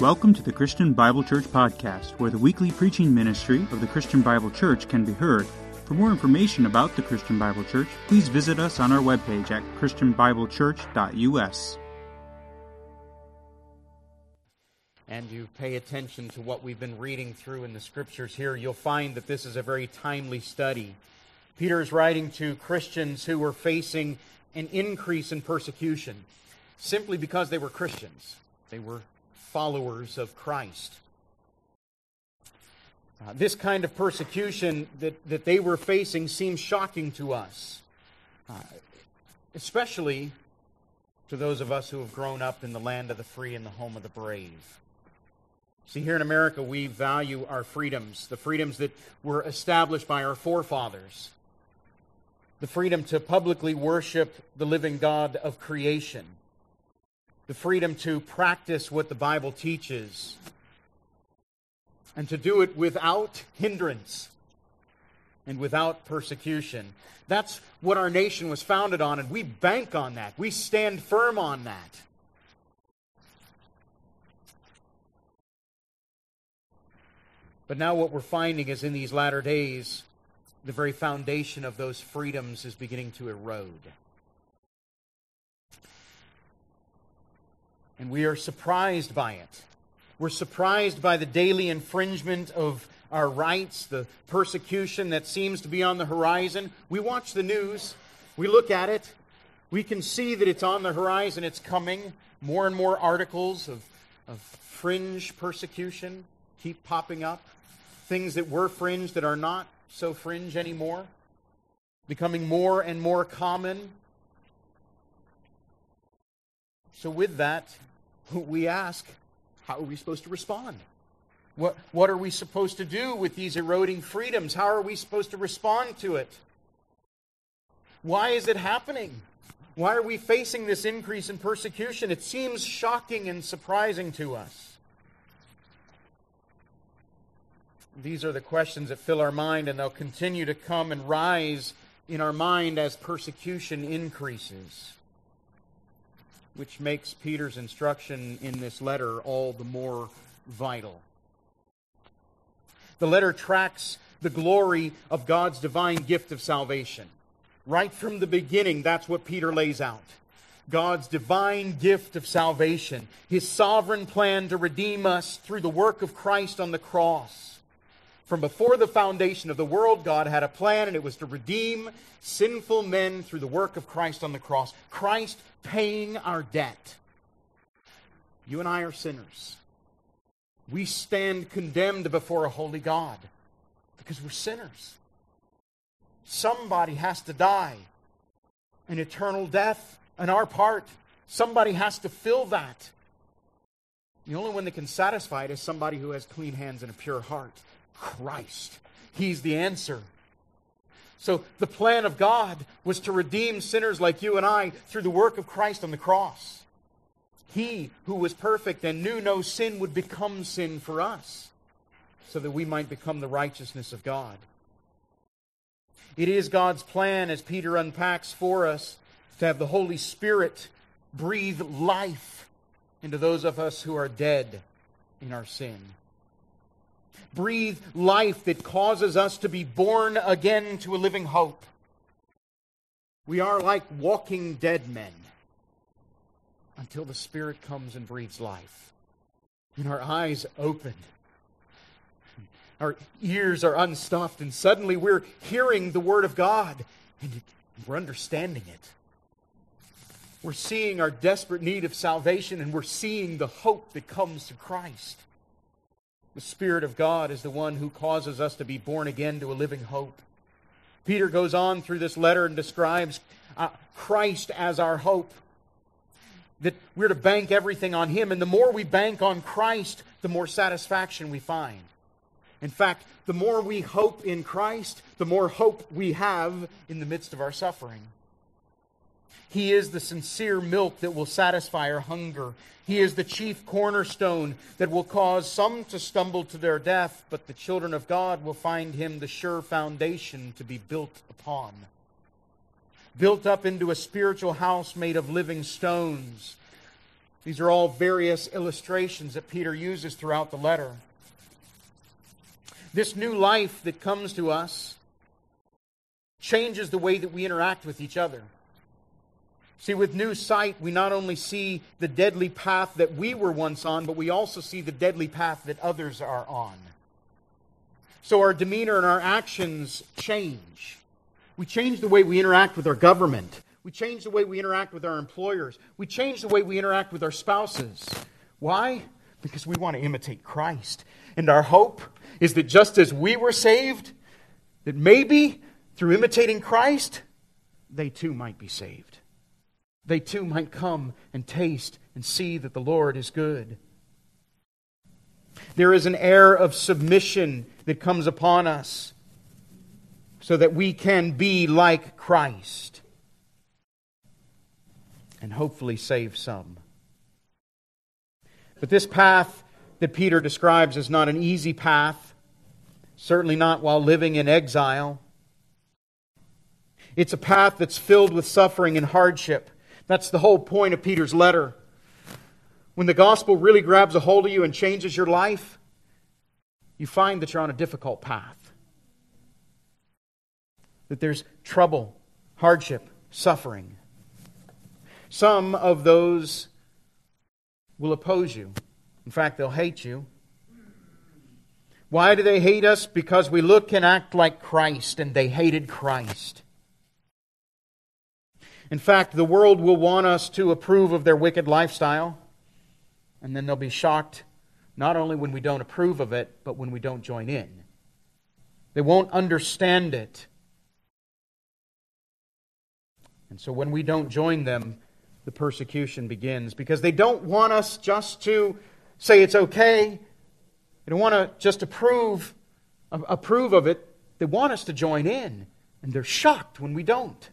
Welcome to the Christian Bible Church Podcast, where the weekly preaching ministry of the Christian Bible Church can be heard. For more information about the Christian Bible Church, please visit us on our webpage at christianbiblechurch.us. And you pay attention to what we've been reading through in the Scriptures here, you'll find that this is a very timely study. Peter is writing to Christians who were facing an increase in persecution simply because they were Christians. They were followers of Christ. This kind of persecution that they were facing seems shocking to us, especially to those of us who have grown up in the land of the free and the home of the brave. See, here in America, we value our freedoms, the freedoms that were established by our forefathers. The freedom to publicly worship the living God of creation. The freedom to practice what the Bible teaches. And to do it without hindrance and without persecution. That's what our nation was founded on, and we bank on that. We stand firm on that. But now what we're finding is in these latter days, the very foundation of those freedoms is beginning to erode. And we are surprised by it. We're surprised by the daily infringement of our rights, the persecution that seems to be on the horizon. We watch the news. We look at it. We can see that it's on the horizon. It's coming. More and more articles of fringe persecution keep popping up. Things that were fringe that are not so fringe anymore, becoming more and more common. So with that, we ask, how are we supposed to respond? What are we supposed to do with these eroding freedoms? How are we supposed to respond to it? Why is it happening? Why are we facing this increase in persecution? It seems shocking and surprising to us. These are the questions that fill our mind, and they'll continue to come and rise in our mind as persecution increases, which makes Peter's instruction in this letter all the more vital. The letter tracks the glory of God's divine gift of salvation. Right from the beginning, that's what Peter lays out. God's divine gift of salvation, His sovereign plan to redeem us through the work of Christ on the cross. From before the foundation of the world, God had a plan, and it was to redeem sinful men through the work of Christ on the cross. Christ paying our debt. You and I are sinners. We stand condemned before a holy God because we're sinners. Somebody has to die an eternal death on our part. Somebody has to fill that. The only one that can satisfy it is somebody who has clean hands and a pure heart. Christ. He's the answer. So the plan of God was to redeem sinners like you and I through the work of Christ on the cross. He who was perfect and knew no sin would become sin for us so that we might become the righteousness of God. It is God's plan, as Peter unpacks for us, to have the Holy Spirit breathe life into those of us who are dead in our sin. Breathe life that causes us to be born again to a living hope. We are like walking dead men until the Spirit comes and breathes life. And our eyes open. Our ears are unstuffed, and suddenly we're hearing the Word of God, and we're understanding it. We're seeing our desperate need of salvation, and we're seeing the hope that comes through Christ. The Spirit of God is the one who causes us to be born again to a living hope. Peter goes on through this letter and describes Christ as our hope. That we're to bank everything on Him. And the more we bank on Christ, the more satisfaction we find. In fact, the more we hope in Christ, the more hope we have in the midst of our suffering. He is the sincere milk that will satisfy our hunger. He is the chief cornerstone that will cause some to stumble to their death, but the children of God will find Him the sure foundation to be built upon. Built up into a spiritual house made of living stones, These are all various illustrations that Peter uses throughout the letter. This new life that comes to us changes the way that we interact with each other. See, with new sight, we not only see the deadly path that we were once on, but we also see the deadly path that others are on. So our demeanor and our actions change. We change the way we interact with our government. We change the way we interact with our employers. We change the way we interact with our spouses. Why? Because we want to imitate Christ. And our hope is that just as we were saved, that maybe through imitating Christ, they too might be saved. They too might come and taste and see that the Lord is good. There is an air of submission that comes upon us so that we can be like Christ and hopefully save some. But this path that Peter describes is not an easy path, certainly not while living in exile. It's a path that's filled with suffering and hardship. That's the whole point of Peter's letter. When the gospel really grabs a hold of you and changes your life, you find that you're on a difficult path. That there's trouble, hardship, suffering. Some of those will oppose you. In fact, they'll hate you. Why do they hate us? Because we look and act like Christ, and they hated Christ. In fact, the world will want us to approve of their wicked lifestyle, and then they'll be shocked not only when we don't approve of it, but when we don't join in. They won't understand it. And so when we don't join them, the persecution begins, because they don't want us just to say it's okay. They don't want to just approve of it. They want us to join in, and they're shocked when we don't.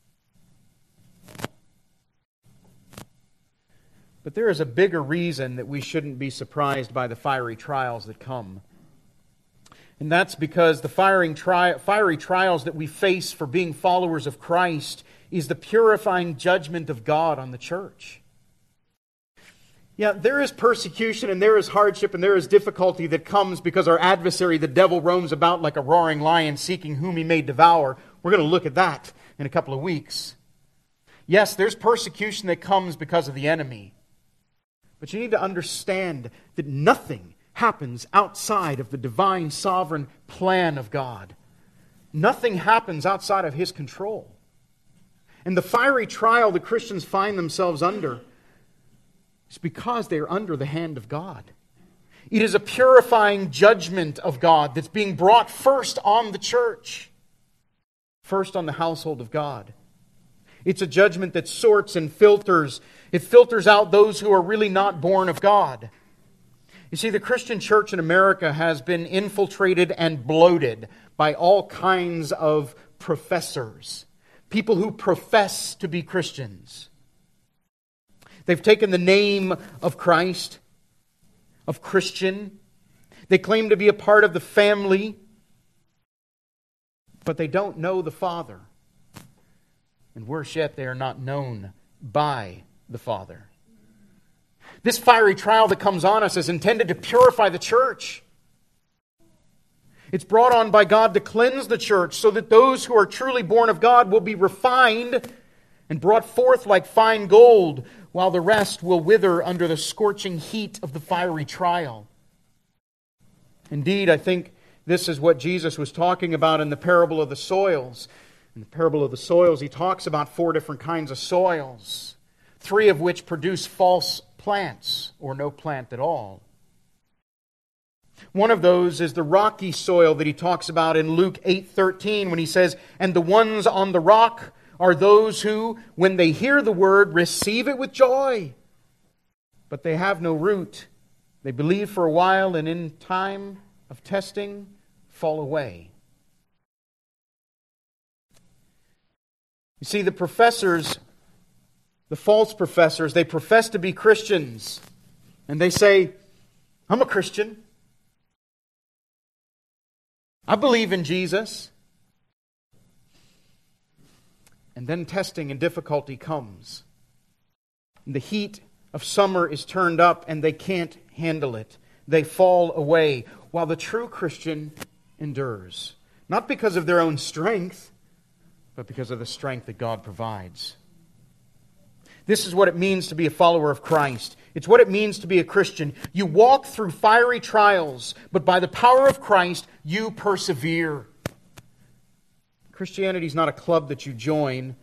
But there is a bigger reason that we shouldn't be surprised by the fiery trials that come. And that's because the fiery trials that we face for being followers of Christ is the purifying judgment of God on the church. Yeah, there is persecution and there is hardship and there is difficulty that comes because our adversary, the devil, roams about like a roaring lion seeking whom he may devour. We're going to look at that in a couple of weeks. Yes, there's persecution that comes because of the enemy. But you need to understand that nothing happens outside of the divine sovereign plan of God. Nothing happens outside of His control. And the fiery trial the Christians find themselves under is because they are under the hand of God. It is a purifying judgment of God that's being brought first on the church, first on the household of God. It's a judgment that sorts and filters. It filters out those who are really not born of God. You see, the Christian church in America has been infiltrated and bloated by all kinds of professors, people who profess to be Christians. They've taken the name of Christ, of Christian. They claim to be a part of the family, but they don't know the Father. And worse yet, they are not known by the Father. This fiery trial that comes on us is intended to purify the church. It's brought on by God to cleanse the church so that those who are truly born of God will be refined and brought forth like fine gold, while the rest will wither under the scorching heat of the fiery trial. Indeed, I think this is what Jesus was talking about in the parable of the soils. In the parable of the soils, He talks about 4 different kinds of soils, 3 of which produce false plants, or no plant at all. One of those is the rocky soil that He talks about in Luke 8:13, when He says, "And the ones on the rock are those who, when they hear the word, receive it with joy. But they have no root. They believe for a while, and in time of testing, fall away." You see, the professors, the false professors, they profess to be Christians. And they say, "I'm a Christian. I believe in Jesus." And then testing and difficulty comes. And the heat of summer is turned up and they can't handle it. They fall away, while the true Christian endures. Not because of their own strength, but because of the strength that God provides. This is what it means to be a follower of Christ. It's what it means to be a Christian. You walk through fiery trials, but by the power of Christ, you persevere. Christianity is not a club that you join.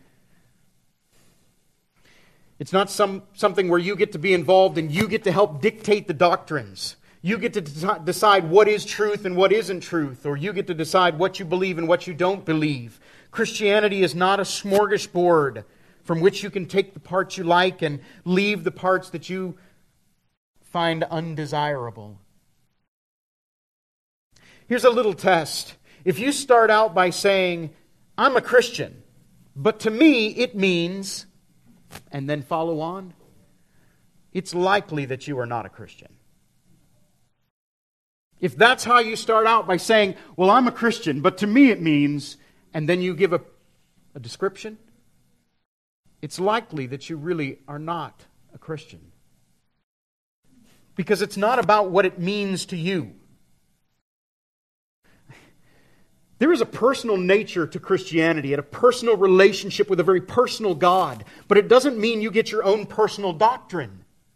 It's not something where you get to be involved and you get to help dictate the doctrines. You get to decide what is truth and what isn't truth, or you get to decide what you believe and what you don't believe. Christianity is not a smorgasbord from which you can take the parts you like and leave the parts that you find undesirable. Here's a little test. If you start out by saying, I'm a Christian, but to me it means, and then follow on, it's likely that you are not a Christian. If that's how you start out by saying, well, I'm a Christian, but to me it means, and then you give a description, it's likely that you really are not a Christian. Because it's not about what it means to you. There is a personal nature to Christianity and a personal relationship with a very personal God, but it doesn't mean you get your own personal doctrine.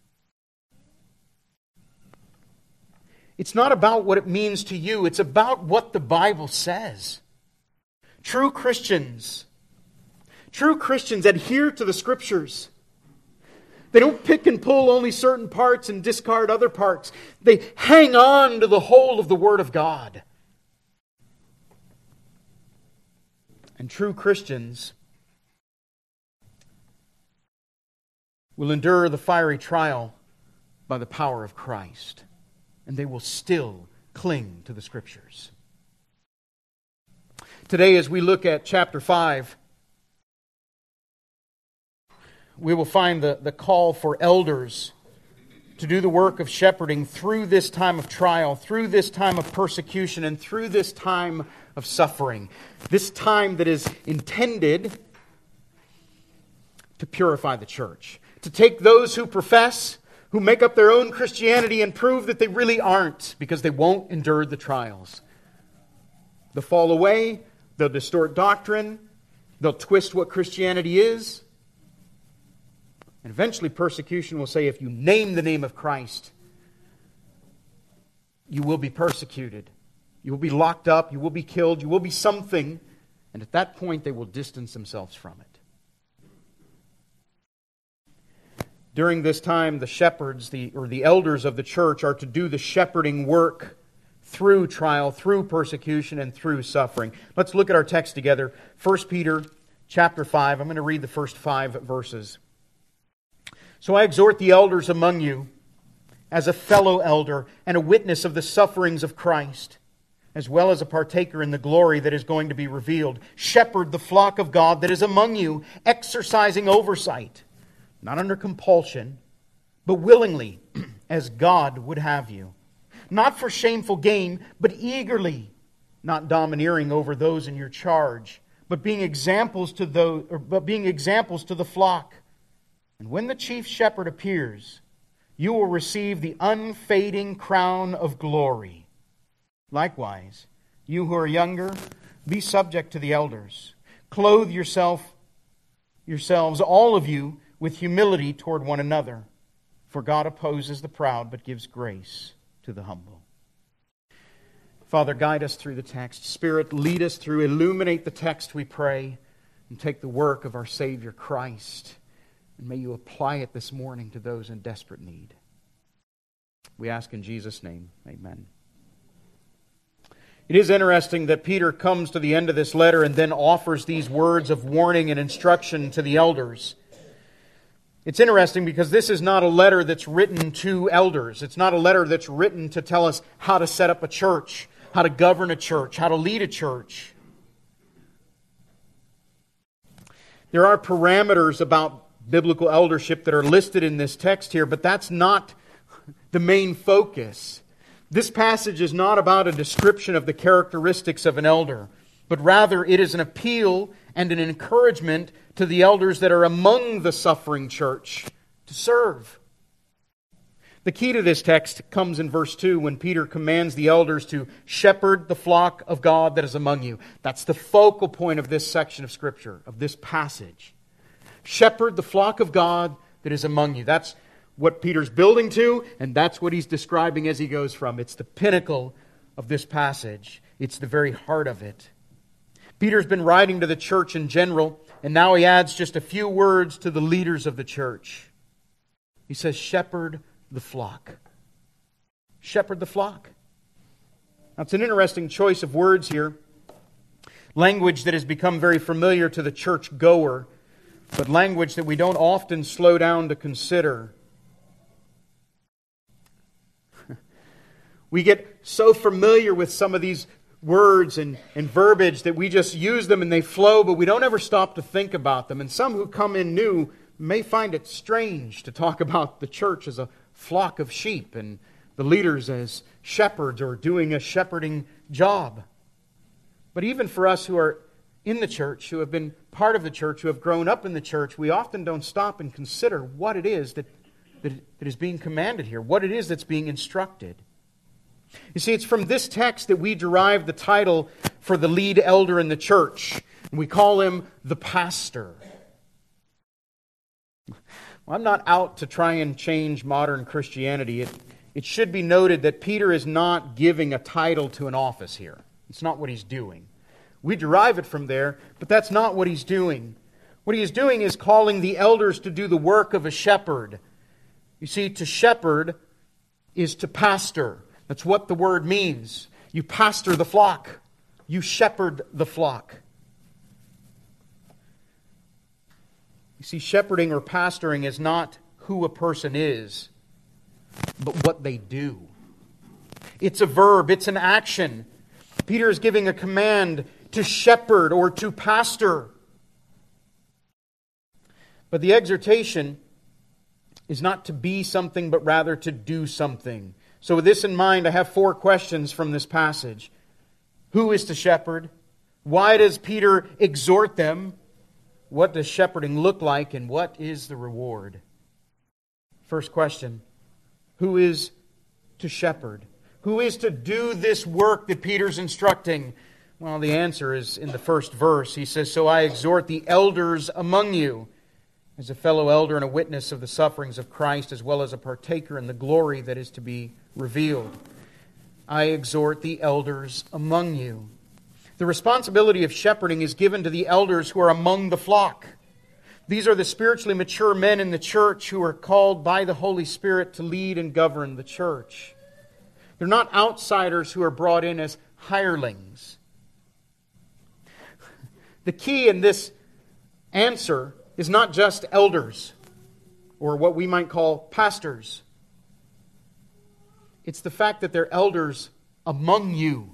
It's not about what it means to you. It's about what the Bible says. True Christians adhere to the Scriptures. They don't pick and pull only certain parts and discard other parts. They hang on to the whole of the Word of God. And true Christians will endure the fiery trial by the power of Christ. And they will still cling to the Scriptures. Today, as we look at chapter 5, we will find the call for elders to do the work of shepherding through this time of trial, through this time of persecution, and through this time of suffering. This time that is intended to purify the church. To take those who profess, who make up their own Christianity and prove that they really aren't because they won't endure the trials. They'll fall away, they'll distort doctrine, they'll twist what Christianity is. And eventually persecution will say, if you name the name of Christ, you will be persecuted. You will be locked up, you will be killed, you will be something. And at that point they will distance themselves from it. During this time, the shepherds, the elders of the church are to do the shepherding work through trial, through persecution, and through suffering. Let's look at our text together. 1 Peter chapter 5. I'm going to read the first 5 verses. So I exhort the elders among you, as a fellow elder and a witness of the sufferings of Christ, as well as a partaker in the glory that is going to be revealed. Shepherd the flock of God that is among you, exercising oversight, not under compulsion, but willingly, as God would have you. Not for shameful gain, but eagerly, not domineering over those in your charge, but being examples to the flock. And when the chief shepherd appears, you will receive the unfading crown of glory. Likewise, you who are younger, be subject to the elders. Clothe yourselves, all of you, with humility toward one another. For God opposes the proud, but gives grace to the humble. Father, guide us through the text. Spirit, lead us through. Illuminate the text, we pray. And take the work of our Savior Christ. And may you apply it this morning to those in desperate need. We ask in Jesus' name, amen. It is interesting that Peter comes to the end of this letter and then offers these words of warning and instruction to the elders. It's interesting because this is not a letter that's written to elders. It's not a letter that's written to tell us how to set up a church, how to govern a church, how to lead a church. There are parameters about biblical eldership that are listed in this text here, but that's not the main focus. This passage is not about a description of the characteristics of an elder, but rather it is an appeal and an encouragement to the elders that are among the suffering church to serve, The key to this text comes in verse 2 when Peter commands the elders to shepherd the flock of God that is among you. That's the focal point of this section of Scripture, of this passage. Shepherd the flock of God that is among you. That's what Peter's building to, and that's what he's describing as he goes from. It's the pinnacle of this passage. It's the very heart of it. Peter's been writing to the church in general, and now he adds just a few words to the leaders of the church. He says, shepherd the flock. Shepherd the flock. Now, it's an interesting choice of words here. Language that has become very familiar to the church goer, but language that we don't often slow down to consider. We get so familiar with some of these words and verbiage that we just use them and they flow, but we don't ever stop to think about them. And some who come in new may find it strange to talk about the church as a flock of sheep and the leaders as shepherds or doing a shepherding job. But even for us who are in the church, who have been part of the church, who have grown up in the church, we often don't stop and consider what it is that is being commanded here, what it is that's being instructed. You see, it's from this text that we derive the title for the lead elder in the church. We call him the pastor. Well, I'm not out to try and change modern Christianity. It should be noted that Peter is not giving a title to an office here. It's not what he's doing. We derive it from there, but that's not what he's doing. What he is doing is calling the elders to do the work of a shepherd. You see, to shepherd is to pastor. That's what the word means. You pastor the flock. You shepherd the flock. You see, shepherding or pastoring is not who a person is, but what they do. It's a verb. It's an action. Peter is giving a command to shepherd or to pastor. But the exhortation is not to be something, but rather to do something. So with this in mind, I have 4 questions from this passage. Who is to shepherd? Why does Peter exhort them? What does shepherding look like, and what is the reward? First question, who is to shepherd? Who is to do this work that Peter's instructing? Well, the answer is in the first verse. He says, so I exhort the elders among you, as a fellow elder and a witness of the sufferings of Christ, as well as a partaker in the glory that is to be revealed. I exhort the elders among you. The responsibility of shepherding is given to the elders who are among the flock. These are the spiritually mature men in the church who are called by the Holy Spirit to lead and govern the church. They're not outsiders who are brought in as hirelings. The key in this answer is not just elders, or what we might call pastors. It's the fact that they're elders among you.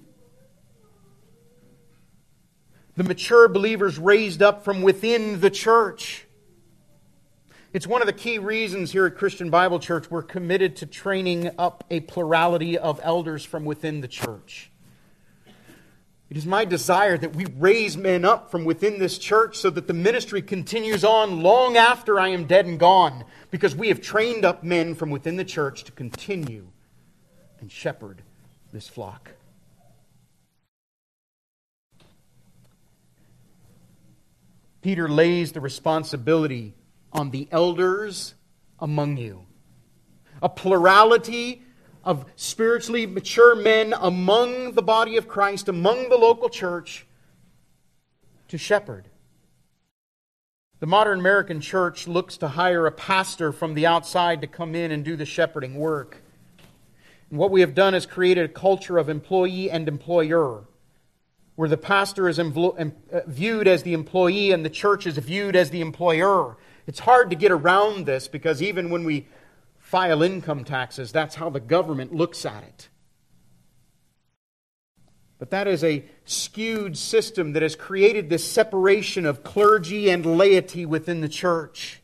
The mature believers raised up from within the church. It's one of the key reasons here at Christian Bible Church we're committed to training up a plurality of elders from within the church. It is my desire that we raise men up from within this church so that the ministry continues on long after I am dead and gone, because we have trained up men from within the church to continue and shepherd this flock. Peter lays the responsibility on the elders among you. A plurality of spiritually mature men among the body of Christ, among the local church, to shepherd. The modern American church looks to hire a pastor from the outside to come in and do the shepherding work. And what we have done is created a culture of employee and employer, where the pastor is viewed as the employee and the church is viewed as the employer. It's hard to get around this because even when we file income taxes, that's how the government looks at it. But that is a skewed system that has created this separation of clergy and laity within the church.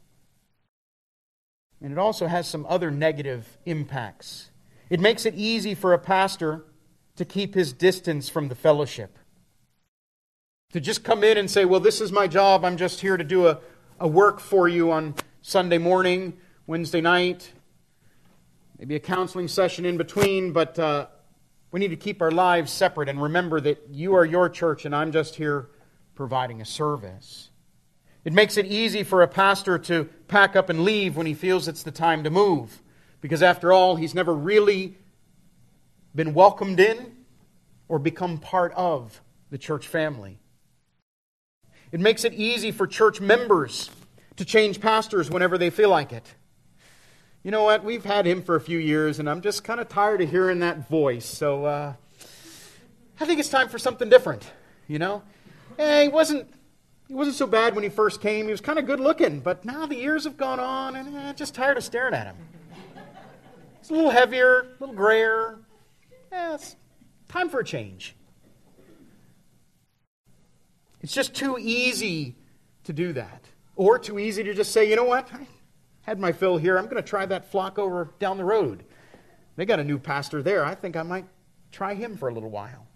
And it also has some other negative impacts. It makes it easy for a pastor to keep his distance from the fellowship. To just come in and say, well, this is my job. I'm just here to do a work for you on Sunday morning, Wednesday night. maybe a counseling session in between, but we need to keep our lives separate and remember that you are your church and I'm just here providing a service. It makes it easy for a pastor to pack up and leave when he feels it's the time to move, because after all, he's never really been welcomed in or become part of the church family. It makes it easy for church members to change pastors whenever they feel like it. You know what? We've had him for a few years, and I'm just kind of tired of hearing that voice. So I think it's time for something different. You know, he wasn't so bad when he first came. He was kind of good looking, but now the years have gone on, and I'm just tired of staring at him. He's a little heavier, a little grayer. It's time for a change. It's just too easy to do that. Or too easy to just say, you know what? I had my fill here. I'm going to try that flock over down the road. They got a new pastor there. I think I might try him for a little while.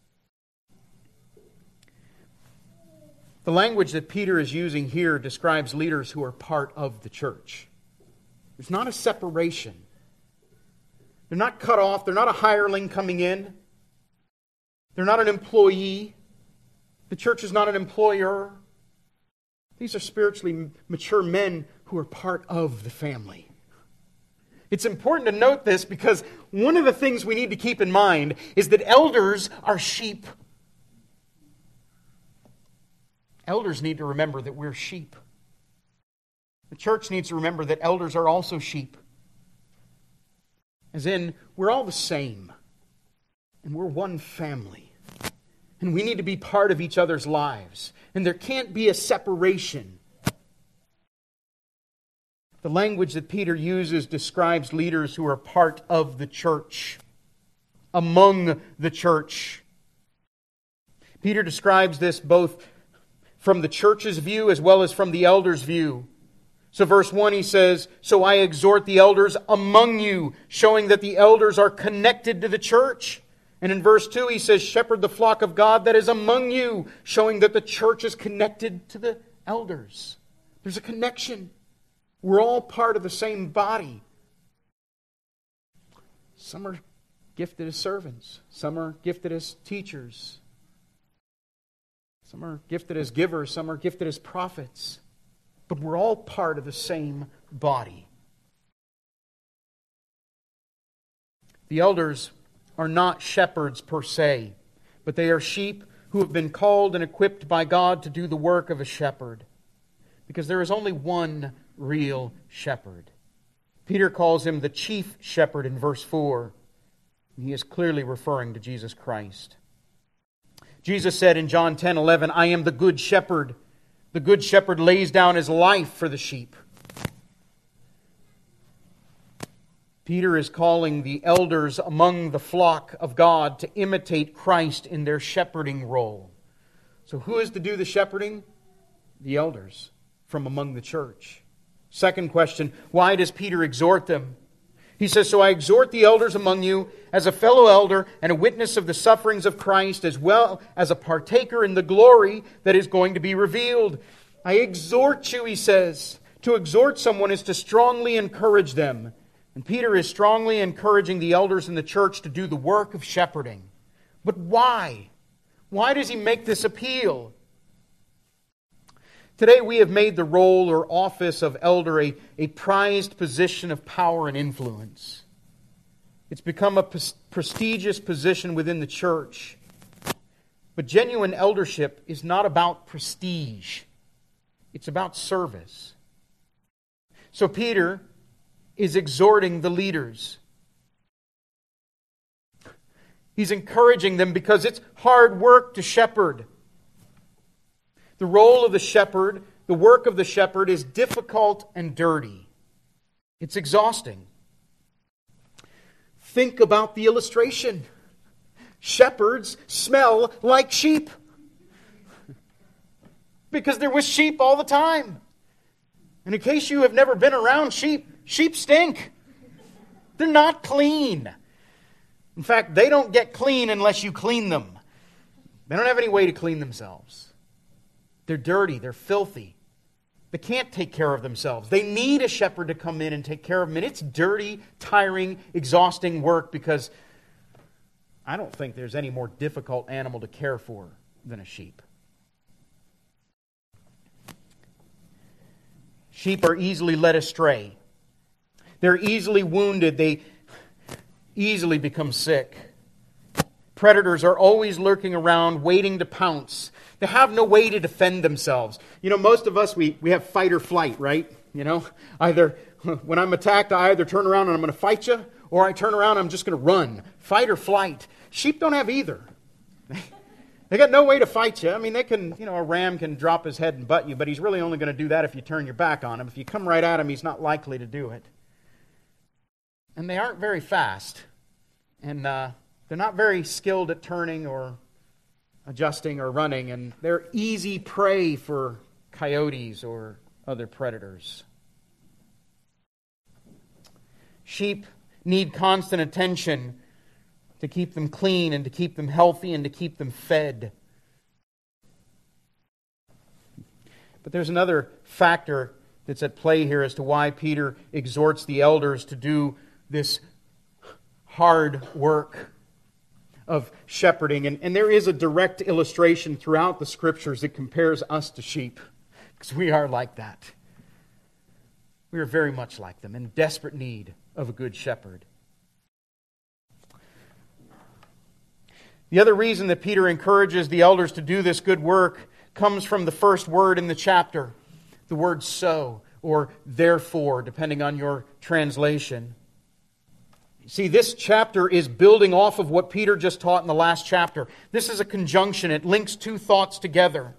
The language that Peter is using here describes leaders who are part of the church. There's not a separation. They're not cut off. They're not a hireling coming in. They're not an employee. The church is not an employer. These are spiritually mature men who are part of the family. It's important to note this because one of the things we need to keep in mind is that elders are sheep. Elders need to remember that we're sheep. The church needs to remember that elders are also sheep. As in, we're all the same. And we're one family. And we need to be part of each other's lives. And there can't be a separation. The language that Peter uses describes leaders who are part of the church, among the church. Peter describes this both from the church's view as well as from the elders' view. So verse 1 he says, "So I exhort the elders among you," showing that the elders are connected to the church. And in verse 2 he says, "Shepherd the flock of God that is among you," showing that the church is connected to the elders. There's a connection. We're all part of the same body. Some are gifted as servants. Some are gifted as teachers. Some are gifted as givers. Some are gifted as prophets. But we're all part of the same body. The elders are not shepherds per se, but they are sheep who have been called and equipped by God to do the work of a shepherd. Because there is only one real shepherd. Peter calls him the chief shepherd in verse 4. He is clearly referring to Jesus Christ. Jesus said in John 10:11, "I am the good shepherd. The good shepherd lays down his life for the sheep." Peter is calling the elders among the flock of God to imitate Christ in their shepherding role. So who is to do the shepherding? The elders from among the church. Second question, why does Peter exhort them? He says, "So I exhort the elders among you as a fellow elder and a witness of the sufferings of Christ, as well as a partaker in the glory that is going to be revealed." I exhort you, he says. To exhort someone is to strongly encourage them. And Peter is strongly encouraging the elders in the church to do the work of shepherding. But why? Why does he make this appeal? Today we have made the role or office of elder a prized position of power and influence. It's become a prestigious position within the church. But genuine eldership is not about prestige. It's about service. So Peter is exhorting the leaders. He's encouraging them because it's hard work to shepherd. The role of the shepherd, the work of the shepherd is difficult and dirty. It's exhausting. Think about the illustration. Shepherds smell like sheep. Because they're with sheep all the time. And in case you have never been around sheep, sheep stink. They're not clean. In fact, they don't get clean unless you clean them. They don't have any way to clean themselves. They're dirty. They're filthy. They can't take care of themselves. They need a shepherd to come in and take care of them. And it's dirty, tiring, exhausting work because I don't think there's any more difficult animal to care for than a sheep. Sheep are easily led astray. They're easily wounded. They easily become sick. Predators are always lurking around, waiting to pounce. They have no way to defend themselves. Most of us, we have fight or flight, right? Either when I'm attacked, I either turn around and I'm going to fight you, or I turn around and I'm just going to run. Fight or flight. Sheep don't have either. They got no way to fight you. I mean, they can, a ram can drop his head and butt you, but he's really only going to do that if you turn your back on him. If you come right at him, he's not likely to do it. And they aren't very fast. And they're not very skilled at turning or adjusting or running. And they're easy prey for coyotes or other predators. Sheep need constant attention to keep them clean and to keep them healthy and to keep them fed. But there's another factor that's at play here as to why Peter exhorts the elders to do this hard work of shepherding. And there is a direct illustration throughout the Scriptures that compares us to sheep, because we are like that. We are very much like them, in desperate need of a good shepherd. The other reason that Peter encourages the elders to do this good work comes from the first word in the chapter, the word so, or therefore, depending on your translation. See, this chapter is building off of what Peter just taught in the last chapter. This is a conjunction. It links two thoughts together.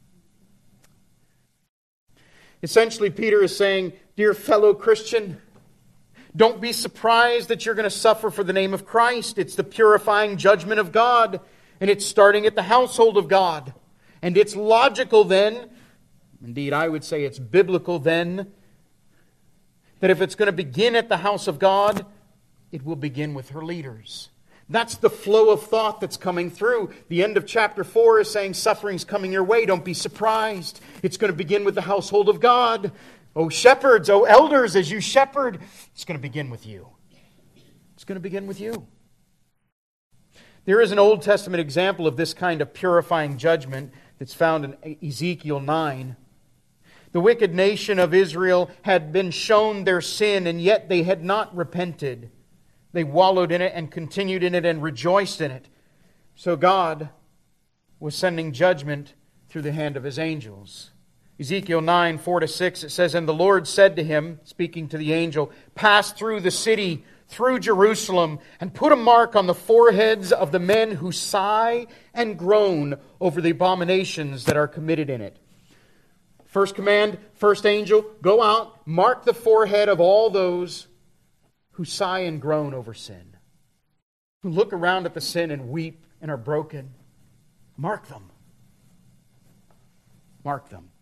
Essentially, Peter is saying, dear fellow Christian, don't be surprised that you're going to suffer for the name of Christ. It's the purifying judgment of God, and it's starting at the household of God. And it's logical then, indeed I would say it's biblical then, that if it's going to begin at the house of God, it will begin with her leaders. That's the flow of thought that's coming through. The end of chapter 4 is saying suffering's coming your way. Don't be surprised. It's going to begin with the household of God. O shepherds, O elders, as you shepherd, it's going to begin with you. It's going to begin with you. There is an Old Testament example of this kind of purifying judgment that's found in Ezekiel 9. The wicked nation of Israel had been shown their sin, and yet they had not repented. They wallowed in it and continued in it and rejoiced in it. So God was sending judgment through the hand of His angels. Ezekiel 9, 4-6, it says, and the Lord said to him, speaking to the angel, pass through the city, through Jerusalem, and put a mark on the foreheads of the men who sigh and groan over the abominations that are committed in it. First command, first angel, go out, mark the forehead of all those who sigh and groan over sin, who look around at the sin and weep and are broken. Mark them. Mark them.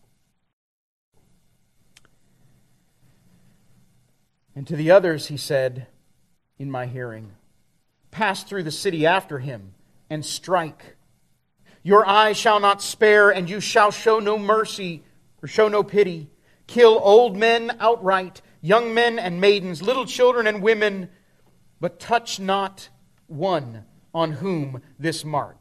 And to the others he said, in my hearing, pass through the city after him and strike. Your eye shall not spare, and you shall show no mercy or show no pity. Kill old men outright, young men and maidens, little children and women, but touch not one on whom this mark.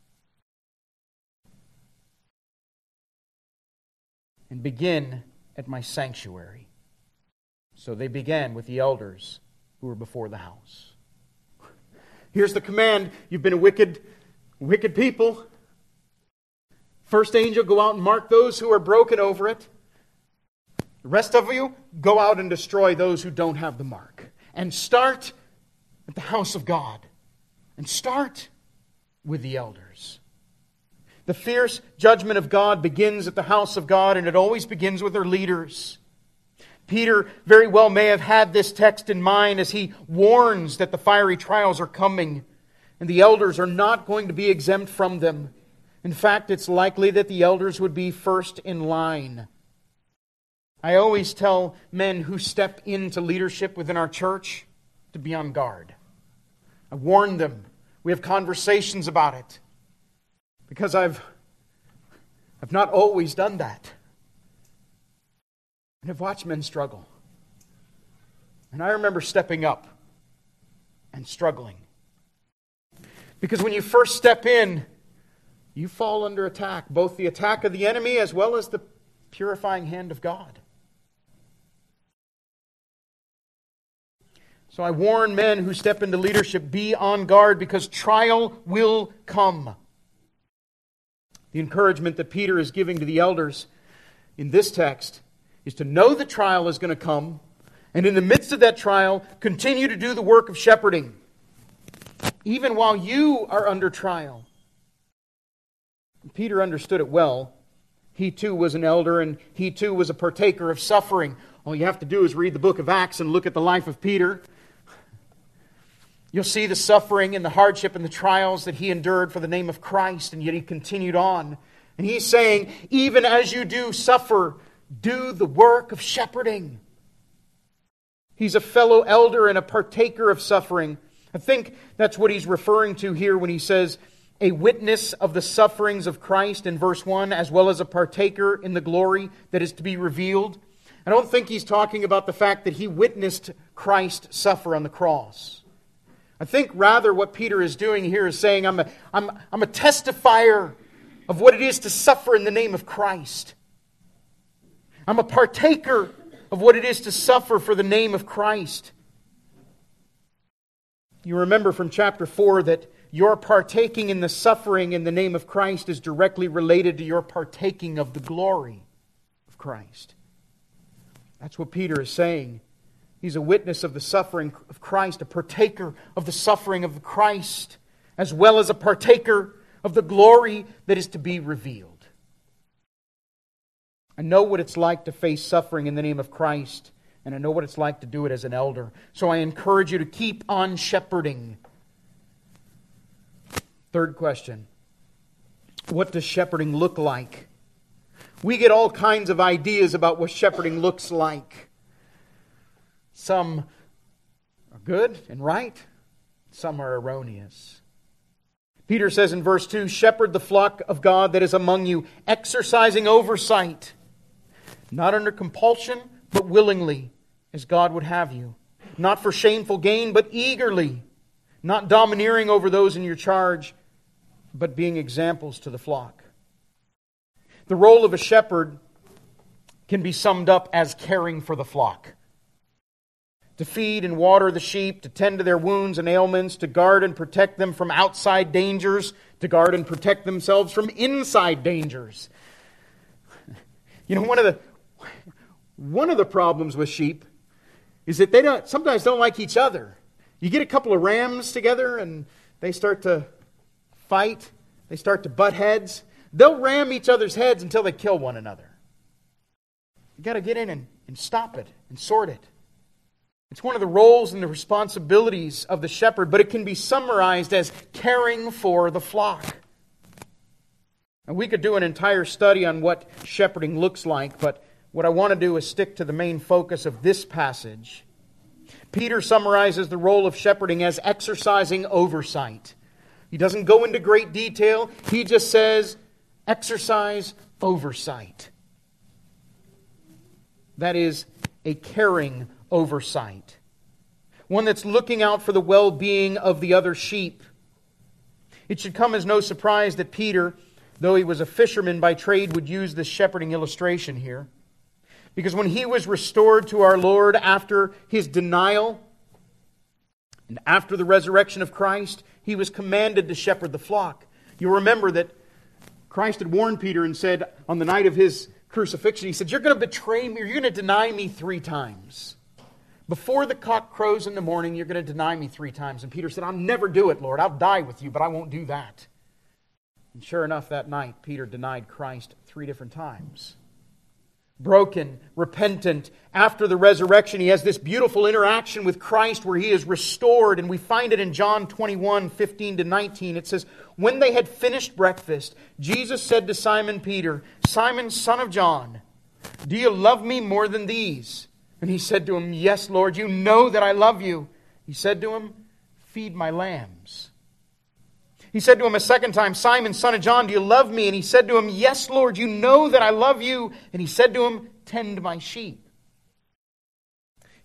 And begin at my sanctuary. So they began with the elders who were before the house. Here's the command. You've been a wicked people. First angel, go out and mark those who are broken over it. The rest of you, go out and destroy those who don't have the mark. And start at the house of God. And start with the elders. The fierce judgment of God begins at the house of God, and it always begins with their leaders. Peter very well may have had this text in mind as he warns that the fiery trials are coming, and the elders are not going to be exempt from them. In fact, it's likely that the elders would be first in line. I always tell men who step into leadership within our church to be on guard. I warn them. We have conversations about it. Because I've not always done that. And I've watched men struggle. And I remember stepping up and struggling. Because when you first step in, you fall under attack. Both the attack of the enemy as well as the purifying hand of God. So I warn men who step into leadership, be on guard because trial will come. The encouragement that Peter is giving to the elders in this text is to know the trial is going to come, and in the midst of that trial, continue to do the work of shepherding, even while you are under trial. Peter understood it well. He too was an elder, and he too was a partaker of suffering. All you have to do is read the book of Acts and look at the life of Peter. You'll see the suffering and the hardship and the trials that he endured for the name of Christ, and yet he continued on. And he's saying, even as you do suffer, do the work of shepherding. He's a fellow elder and a partaker of suffering. I think that's what he's referring to here when he says, a witness of the sufferings of Christ in verse 1, as well as a partaker in the glory that is to be revealed. I don't think he's talking about the fact that he witnessed Christ suffer on the cross. I think rather what Peter is doing here is saying, I'm a testifier of what it is to suffer in the name of Christ. I'm a partaker of what it is to suffer for the name of Christ. You remember from chapter 4 that your partaking in the suffering in the name of Christ is directly related to your partaking of the glory of Christ. That's what Peter is saying. He's a witness of the suffering of Christ, a partaker of the suffering of Christ, as well as a partaker of the glory that is to be revealed. I know what it's like to face suffering in the name of Christ, and I know what it's like to do it as an elder. So I encourage you to keep on shepherding. Third question. What does shepherding look like? We get all kinds of ideas about what shepherding looks like. Some are good and right. Some are erroneous. Peter says in verse 2, shepherd the flock of God that is among you, exercising oversight, not under compulsion, but willingly, as God would have you. Not for shameful gain, but eagerly. Not domineering over those in your charge, but being examples to the flock. The role of a shepherd can be summed up as caring for the flock. To feed and water the sheep, to tend to their wounds and ailments, to guard and protect them from outside dangers, to guard and protect themselves from inside dangers. You know, one of the problems with sheep is that they sometimes don't like each other. You get a couple of rams together and they start to fight, they start to butt heads. They'll ram each other's heads until they kill one another. You've got to get in and stop it and sort it. It's one of the roles and the responsibilities of the shepherd, but it can be summarized as caring for the flock. And we could do an entire study on what shepherding looks like, but what I want to do is stick to the main focus of this passage. Peter summarizes the role of shepherding as exercising oversight. He doesn't go into great detail. He just says, exercise oversight. That is a caring oversight. One that's looking out for the well-being of the other sheep. It should come as no surprise that Peter, though he was a fisherman by trade, would use this shepherding illustration here. Because when he was restored to our Lord after his denial and after the resurrection of Christ, he was commanded to shepherd the flock. You'll remember that Christ had warned Peter and said on the night of his crucifixion, he said, you're going to betray me, or you're going to deny me 3 times. Before the cock crows in the morning, you're going to deny me 3 times. And Peter said, I'll never do it, Lord. I'll die with you, but I won't do that. And sure enough, that night, Peter denied Christ 3 different times. Broken, repentant. After the resurrection, he has this beautiful interaction with Christ where he is restored. And we find it in John 21, 15 to 19. It says, when they had finished breakfast, Jesus said to Simon Peter, Simon, son of John, do you love me more than these? And he said to him, yes, Lord, you know that I love you. He said to him, feed my lambs. He said to him a second time, Simon, son of John, do you love me? And he said to him, yes, Lord, you know that I love you. And he said to him, tend my sheep.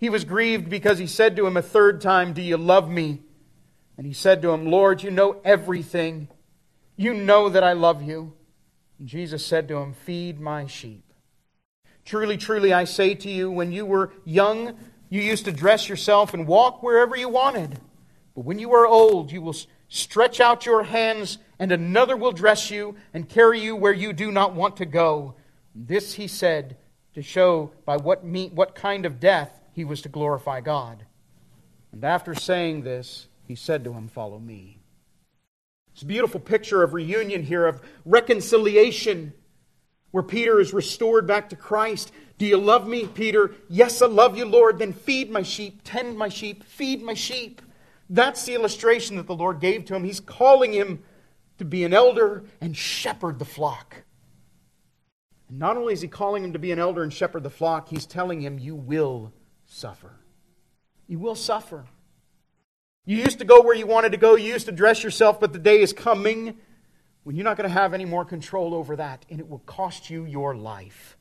He was grieved because he said to him a third time, "Do you love me?" And he said to him, "Lord, you know everything. You know that I love you." And Jesus said to him, "Feed my sheep. Truly, truly, I say to you, when you were young, you used to dress yourself and walk wherever you wanted. But when you are old, you will stretch out your hands, and another will dress you and carry you where you do not want to go." This he said to show by what kind of death he was to glorify God. And after saying this, he said to him, "Follow me." It's a beautiful picture of reunion here, of reconciliation, where Peter is restored back to Christ. "Do you love me, Peter?" "Yes, I love you, Lord." "Then feed my sheep, tend my sheep, feed my sheep." That's the illustration that the Lord gave to him. He's calling him to be an elder and shepherd the flock. And not only is he calling him to be an elder and shepherd the flock, he's telling him, you will suffer. You will suffer. You used to go where you wanted to go. You used to dress yourself, but the day is coming when you're not going to have any more control over that, and it will cost you your life.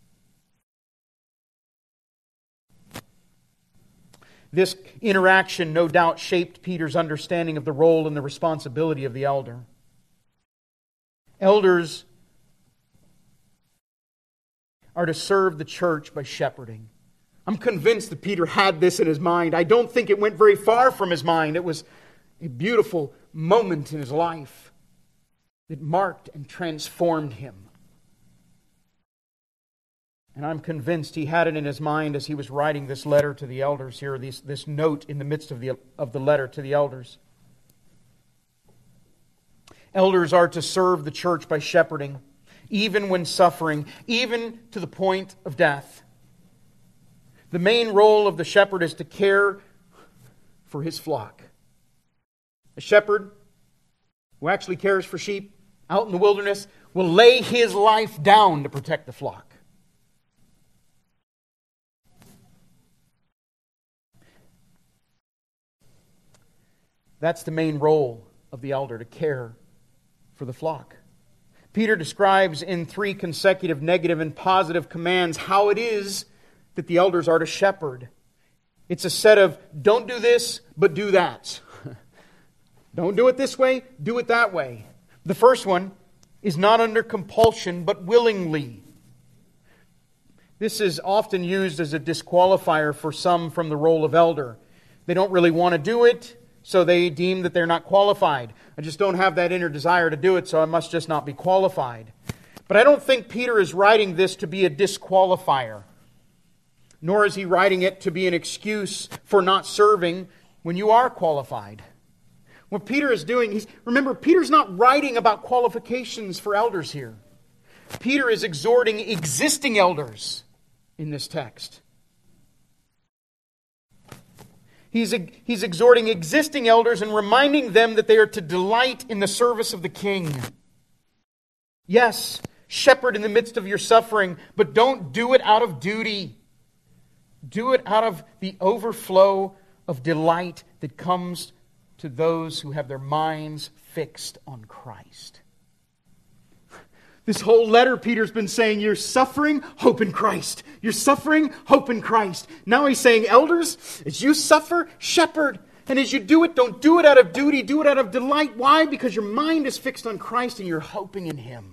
This interaction no doubt shaped Peter's understanding of the role and the responsibility of the elder. Elders are to serve the church by shepherding. I'm convinced that Peter had this in his mind. I don't think it went very far from his mind. It was a beautiful moment in his life that marked and transformed him. And I'm convinced he had it in his mind as he was writing this letter to the elders here, this note in the midst of the letter to the elders. Elders are to serve the church by shepherding, even when suffering, even to the point of death. The main role of the shepherd is to care for his flock. A shepherd who actually cares for sheep out in the wilderness will lay his life down to protect the flock. That's the main role of the elder, to care for the flock. Peter describes in 3 consecutive negative and positive commands how it is that the elders are to shepherd. It's a set of don't do this, but do that. Don't do it this way, do it that way. The first one is not under compulsion, but willingly. This is often used as a disqualifier for some from the role of elder. They don't really want to do it, so they deem that they're not qualified. I just don't have that inner desire to do it, so I must just not be qualified. But I don't think Peter is writing this to be a disqualifier, nor is he writing it to be an excuse for not serving when you are qualified. What Peter is doing, remember, Peter's not writing about qualifications for elders here. Peter is exhorting existing elders in this text. He's exhorting existing elders and reminding them that they are to delight in the service of the King. Yes, shepherd in the midst of your suffering, but don't do it out of duty. Do it out of the overflow of delight that comes to those who have their minds fixed on Christ. This whole letter, Peter's been saying, you're suffering, hope in Christ. You're suffering, hope in Christ. Now he's saying, elders, as you suffer, shepherd. And as you do it, don't do it out of duty, do it out of delight. Why? Because your mind is fixed on Christ and you're hoping in Him.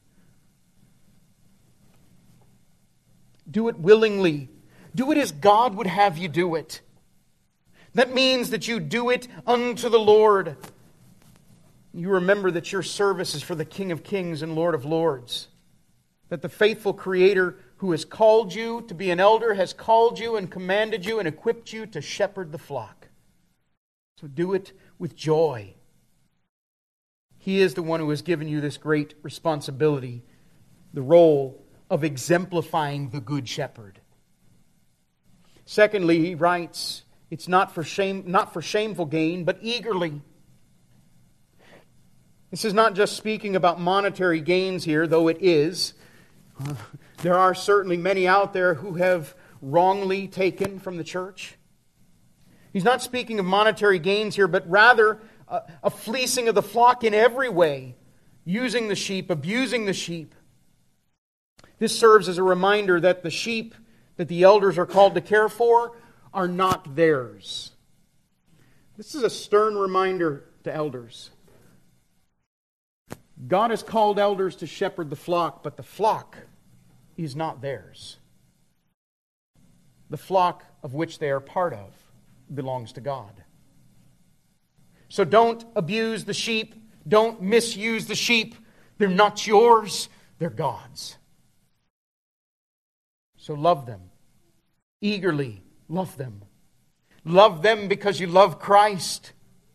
Do it willingly. Do it as God would have you do it. That means that you do it unto the Lord. You remember that your service is for the King of Kings and Lord of Lords. That the faithful Creator who has called you to be an elder has called you and commanded you and equipped you to shepherd the flock. So do it with joy. He is the one who has given you this great responsibility, the role of exemplifying the Good Shepherd. Secondly, he writes, it's not for shameful gain, but eagerly. This is not just speaking about monetary gains here, though it is. There are certainly many out there who have wrongly taken from the church. He's not speaking of monetary gains here, but rather a fleecing of the flock in every way, using the sheep, abusing the sheep. This serves as a reminder that the sheep that the elders are called to care for are not theirs. This is a stern reminder to elders. God has called elders to shepherd the flock, but the flock is not theirs. The flock of which they are part of belongs to God. So don't abuse the sheep. Don't misuse the sheep. They're not yours. They're God's. So love them. Eagerly love them. Love them because you love Christ.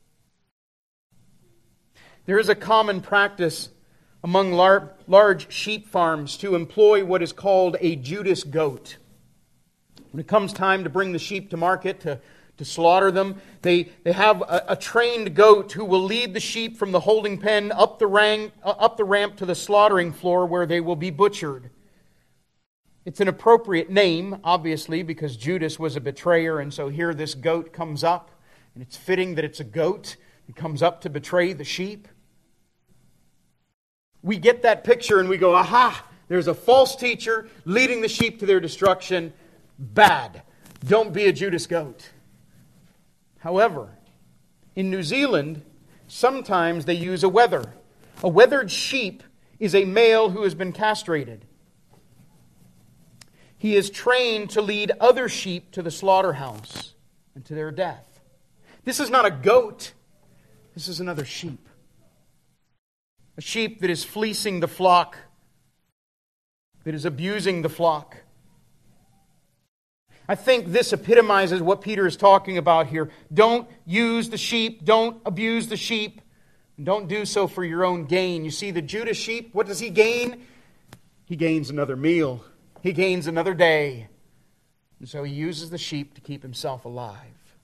There is a common practice among large sheep farms to employ what is called a Judas goat. When it comes time to bring the sheep to market, to slaughter them, they have a trained goat who will lead the sheep from the holding pen up the ramp to the slaughtering floor where they will be butchered. It's an appropriate name, obviously, because Judas was a betrayer, and so here this goat comes up, and it's fitting that it's a goat. It comes up to betray the sheep. We get that picture and we go, aha, there's a false teacher leading the sheep to their destruction. Bad. Don't be a Judas goat. However, in New Zealand, sometimes they use a wether. A weathered sheep is a male who has been castrated. He is trained to lead other sheep to the slaughterhouse and to their death. This is not a goat. This is another sheep. A sheep that is fleecing the flock, that is abusing the flock. I think this epitomizes what Peter is talking about here. Don't use the sheep. Don't abuse the sheep. And don't do so for your own gain. You see, the Judas sheep, what does he gain? He gains another meal. He gains another day. And so he uses the sheep to keep himself alive.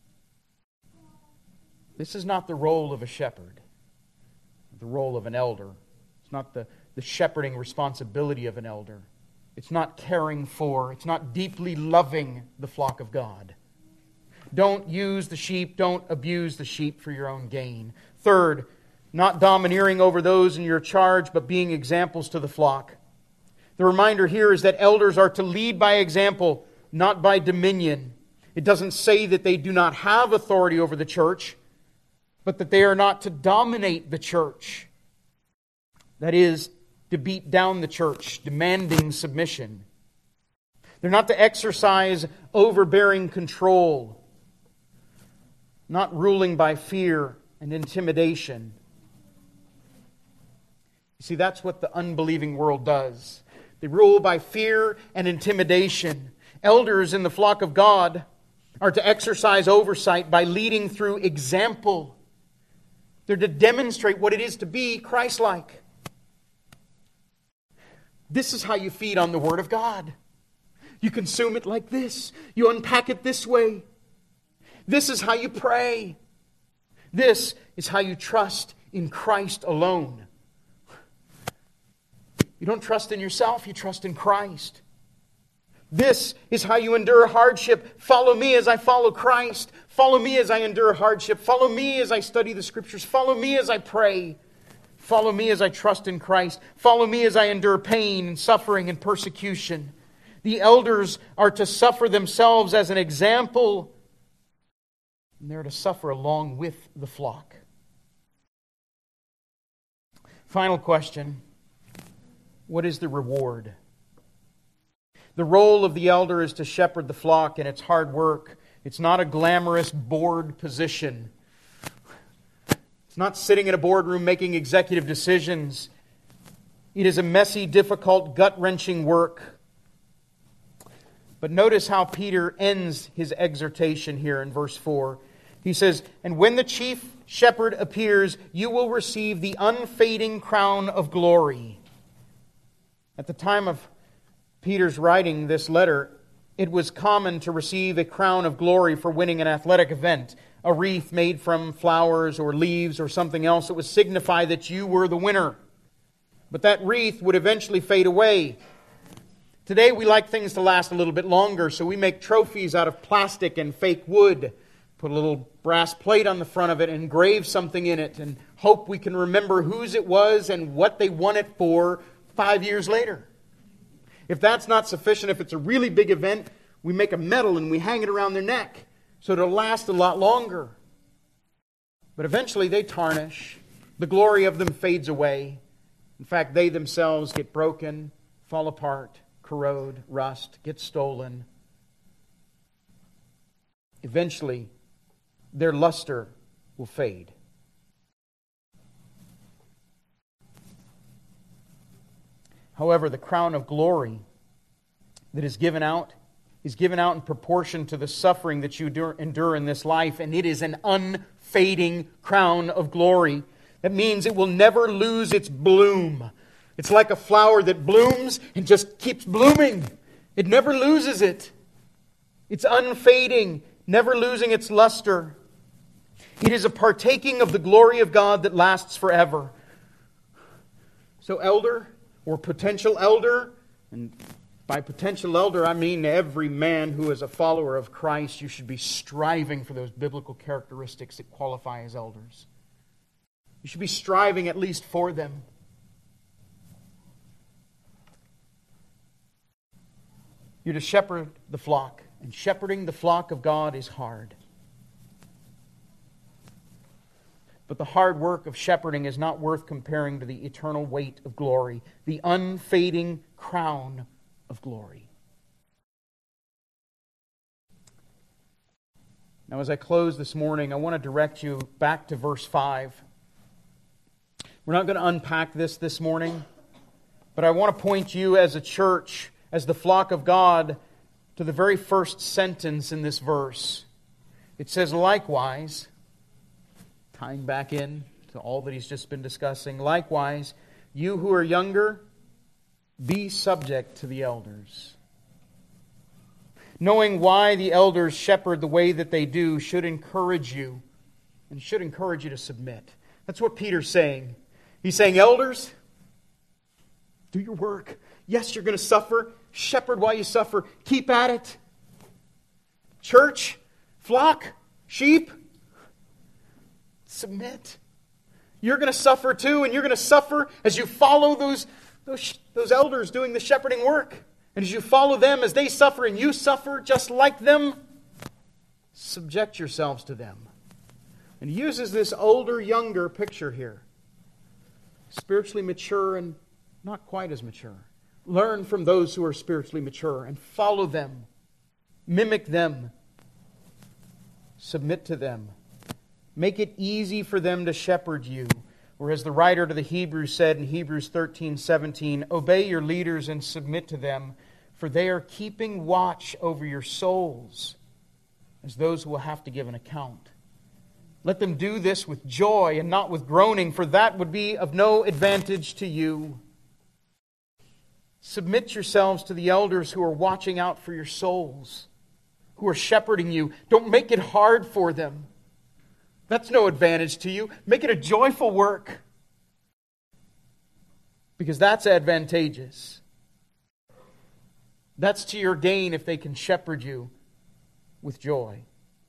This is not the role of a shepherd, the role of an elder. It's not the shepherding responsibility of an elder. It's not caring for, it's not deeply loving the flock of God. Don't use the sheep, don't abuse the sheep for your own gain. Third, not domineering over those in your charge, but being examples to the flock. The reminder here is that elders are to lead by example, not by dominion. It doesn't say that they do not have authority over the church, but that they are not to dominate the church. That is, to beat down the church, demanding submission. They're not to exercise overbearing control, not ruling by fear and intimidation. You see, that's what the unbelieving world does. They rule by fear and intimidation. Elders in the flock of God are to exercise oversight by leading through example. They're to demonstrate what it is to be Christ-like. This is how you feed on the Word of God. You consume it like this. You unpack it this way. This is how you pray. This is how you trust in Christ alone. You don't trust in yourself, you trust in Christ. This is how you endure hardship. Follow me as I follow Christ. Follow me as I endure hardship. Follow me as I study the Scriptures. Follow me as I pray. Follow me as I trust in Christ. Follow me as I endure pain and suffering and persecution. The elders are to suffer themselves as an example, and they're to suffer along with the flock. Final question. What is the reward? The role of the elder is to shepherd the flock, and it's hard work. It's not a glamorous board position. It's not sitting in a boardroom making executive decisions. It is a messy, difficult, gut-wrenching work. But notice how Peter ends his exhortation here in verse 4. He says, "And when the chief shepherd appears, you will receive the unfading crown of glory." At the time of Peter's writing this letter, it was common to receive a crown of glory for winning an athletic event. A wreath made from flowers or leaves or something else that would signify that you were the winner. But that wreath would eventually fade away. Today we like things to last a little bit longer, so we make trophies out of plastic and fake wood. Put a little brass plate on the front of it and engrave something in it and hope we can remember whose it was and what they won it for 5 years later. If that's not sufficient, if it's a really big event, we make a medal and we hang it around their neck. so it'll last a lot longer. But eventually they tarnish. The glory of them fades away. In fact, they themselves get broken, fall apart, corrode, rust, get stolen. Eventually, their luster will fade. However, the crown of glory that is given out in proportion to the suffering that you endure in this life, and it is an unfading crown of glory. That means it will never lose its bloom. It's like a flower that blooms and just keeps blooming. It never loses it. It's unfading, never losing its luster. It is a partaking of the glory of God that lasts forever. So elder or potential elder, and by potential elder I mean every man who is a follower of Christ, you should be striving for those biblical characteristics that qualify as elders. You should be striving at least for them. You're to shepherd the flock, and shepherding the flock of God is hard. But the hard work of shepherding is not worth comparing to the eternal weight of glory, the unfading crown of glory. Now, as I close this morning, I want to direct you back to verse 5. We're not going to unpack this morning, but I want to point you as a church, as the flock of God, to the very first sentence in this verse. It says, likewise, tying back in to all that he's just been discussing, likewise, you who are younger, be subject to the elders. Knowing why the elders shepherd the way that they do should encourage you, and should encourage you to submit. That's what Peter's saying. He's saying, elders, do your work. Yes, you're going to suffer. Shepherd while you suffer. Keep at it. Church, flock, sheep, submit. You're going to suffer too, and you're going to suffer as you follow those elders doing the shepherding work. And as you follow them, as they suffer and you suffer just like them, subject yourselves to them. And he uses this older-younger picture here. Spiritually mature and not quite as mature. Learn from those who are spiritually mature and follow them. Mimic them. Submit to them. Make it easy for them to shepherd you. Or as the writer to the Hebrews said in Hebrews 13:17, obey your leaders and submit to them, for they are keeping watch over your souls as those who will have to give an account. Let them do this with joy and not with groaning, for that would be of no advantage to you. Submit yourselves to the elders who are watching out for your souls, who are shepherding you. Don't make it hard for them. That's no advantage to you. Make it a joyful work, because that's advantageous. That's to your gain if they can shepherd you with joy.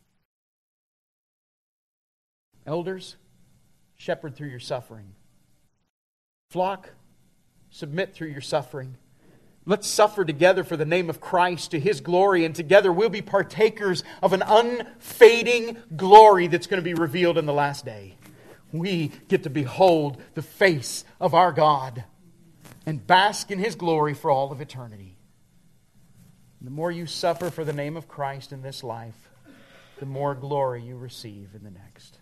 Elders, shepherd through your suffering. Flock, submit through your suffering. Let's suffer together for the name of Christ to His glory, and together we'll be partakers of an unfading glory that's going to be revealed in the last day. We get to behold the face of our God and bask in His glory for all of eternity. The more you suffer for the name of Christ in this life, the more glory you receive in the next.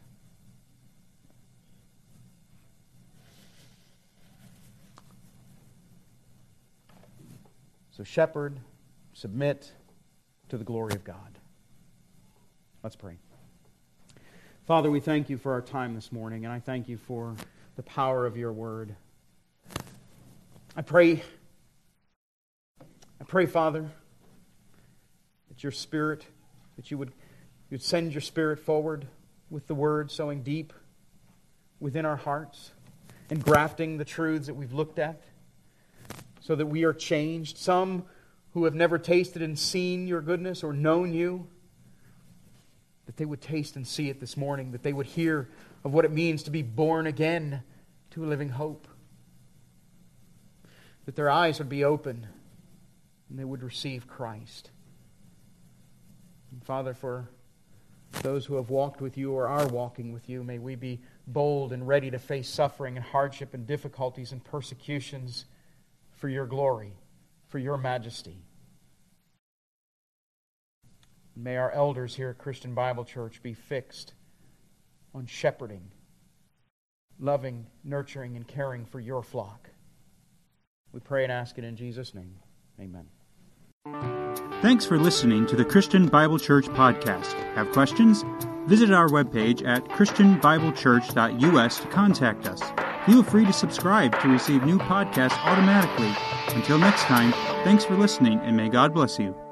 So shepherd, submit to the glory of God. Let's pray. Father, we thank you for our time this morning, and I thank you for the power of your word. I pray, Father, that your Spirit, that you'd send your Spirit forward with the word, sowing deep within our hearts and grafting the truths that we've looked at, so that we are changed. Some who have never tasted and seen your goodness or known you, that they would taste and see it this morning, that they would hear of what it means to be born again to a living hope, that their eyes would be open and they would receive Christ. And Father, for those who have walked with you or are walking with you. May we be bold and ready to face suffering and hardship and difficulties and persecutions for your glory, for your majesty. May our elders here at Christian Bible Church be fixed on shepherding, loving, nurturing, and caring for your flock. We pray and ask it in Jesus' name. Amen. Thanks for listening to the Christian Bible Church podcast. Have questions? Visit our webpage at christianbiblechurch.us to contact us. Feel free to subscribe to receive new podcasts automatically. Until next time, thanks for listening, and may God bless you.